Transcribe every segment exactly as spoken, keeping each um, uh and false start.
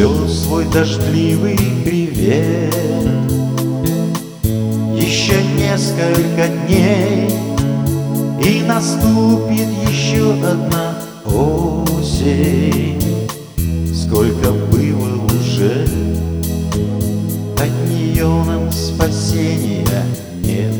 шлет свой дождливый привет. Еще несколько дней, и наступит еще одна осень. Сколько было уже, от нее нам спасения нет.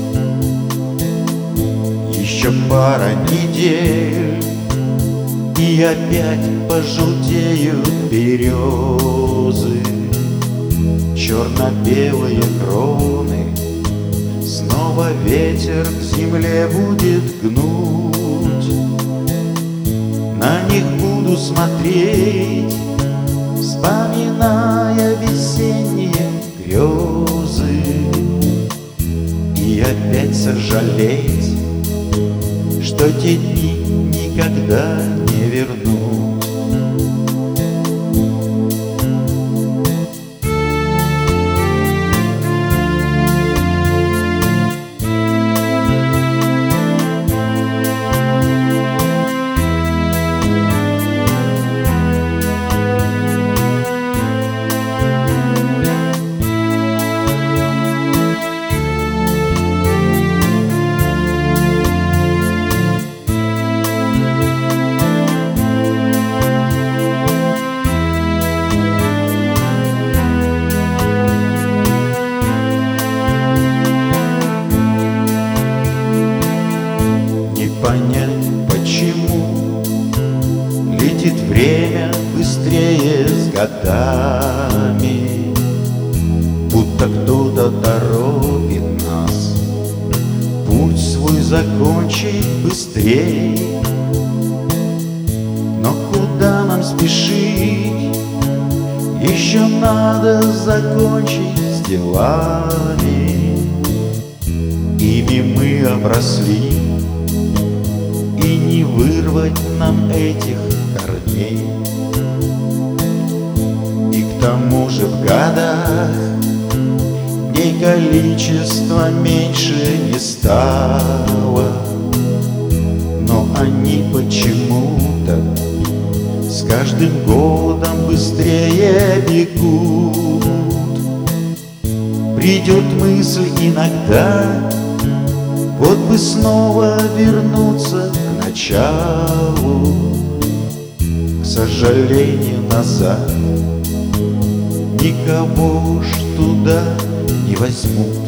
Еще пара недель, и опять пожелтеют березы. Черно-белые кроны, снова ветер к земле будет гнуть. На них буду смотреть, вспоминая весенние грезы, и опять сожалеть, что те дни никогда не вернуть. Понять, почему летит время быстрее с годами, будто кто-то торопит нас путь свой закончить быстрей. Но куда нам спешить? Еще надо закончить с делами. Ими мы обросли, и не вырвать нам этих корней. И к тому же в годах дней количество меньше не стало, но они почему-то с каждым годом быстрее бегут. Придет мысль иногда, вот бы снова вернуться к началу. К сожалению, назад никого ж туда не возьмут.